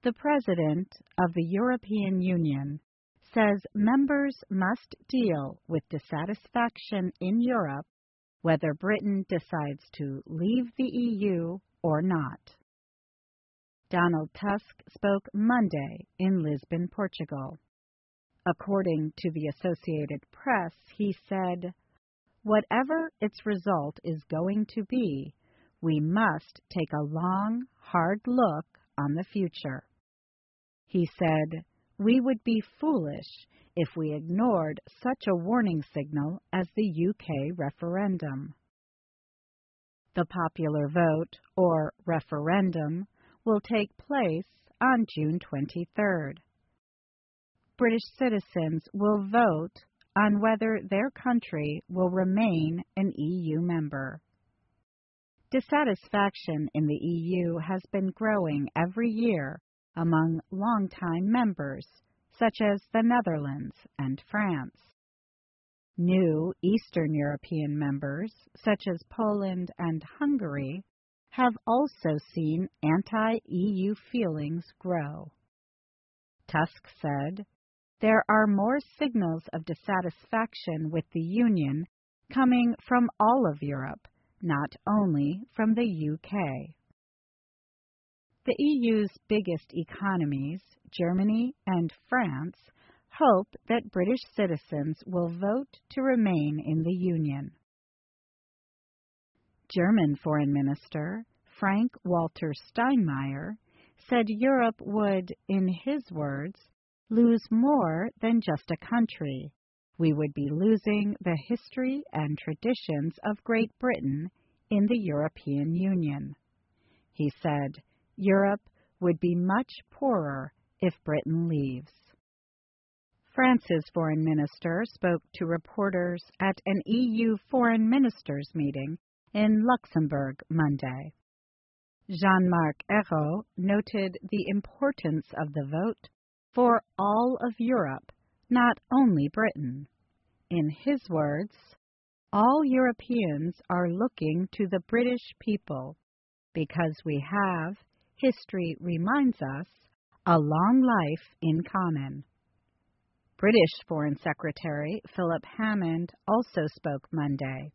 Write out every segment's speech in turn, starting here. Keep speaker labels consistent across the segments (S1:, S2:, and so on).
S1: The President of the European Union says members must deal with dissatisfaction in Europe whether Britain decides to leave the EU or not. Donald Tusk spoke Monday in Lisbon, Portugal. According to the Associated Press, he said, "Whatever its result is going to be, we must take a long, hard look on the future." He said, "We would be foolish if we ignored such a warning signal as the UK referendum." The popular vote, or referendum, will take place on June 23rd. British citizens will vote on whether their country will remain an EU member. Dissatisfaction in the EU has been growing every year among longtime members, such as the Netherlands and France. New Eastern European members, such as Poland and Hungary, have also seen anti-EU feelings grow. Tusk said, "There are more signals of dissatisfaction with the Union coming from all of Europe, not only from the UK." The EU's biggest economies, Germany and France, hope that British citizens will vote to remain in the Union. German Foreign Minister Frank-Walter Steinmeier said Europe would, in his words, lose more than just a country. We would be losing the history and traditions of Great Britain in the European Union. He said, "Europe would be much poorer if Britain leaves." France's foreign minister spoke to reporters at an EU foreign ministers meeting in Luxembourg Monday. Jean-Marc Ayrault noted the importance of the vote for all of Europe, not only Britain. In his words, "All Europeans are looking to the British people because we have, history reminds us, a long life in common." British Foreign Secretary Philip Hammond also spoke Monday.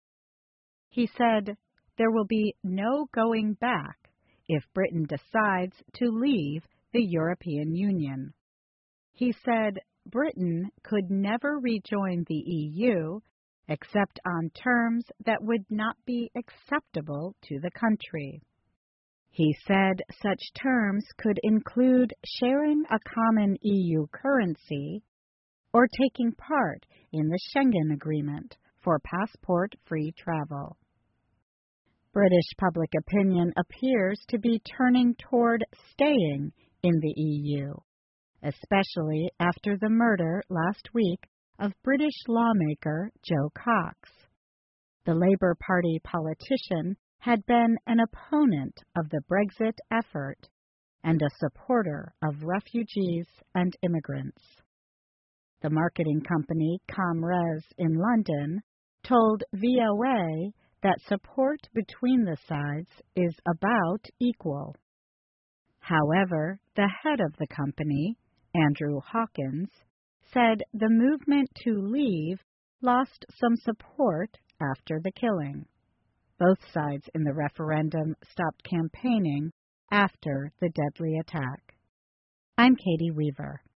S1: He said, "There will be no going back if Britain decides to leave the European Union." He said Britain could never rejoin the EU except on terms that would not be acceptable to the country. He said such terms could include sharing a common EU currency or taking part in the Schengen Agreement for passport-free travel. British public opinion appears to be turning toward staying in the EU, especially after the murder last week of British lawmaker Jo Cox. The Labour Party politician had been an opponent of the Brexit effort and a supporter of refugees and immigrants. The marketing company ComRes in London told VOA that support between the sides is about equal. However, the head of the company, Andrew Hawkins, said the movement to leave lost some support after the killing. Both sides in the referendum stopped campaigning after the deadly attack. I'm Katie Weaver.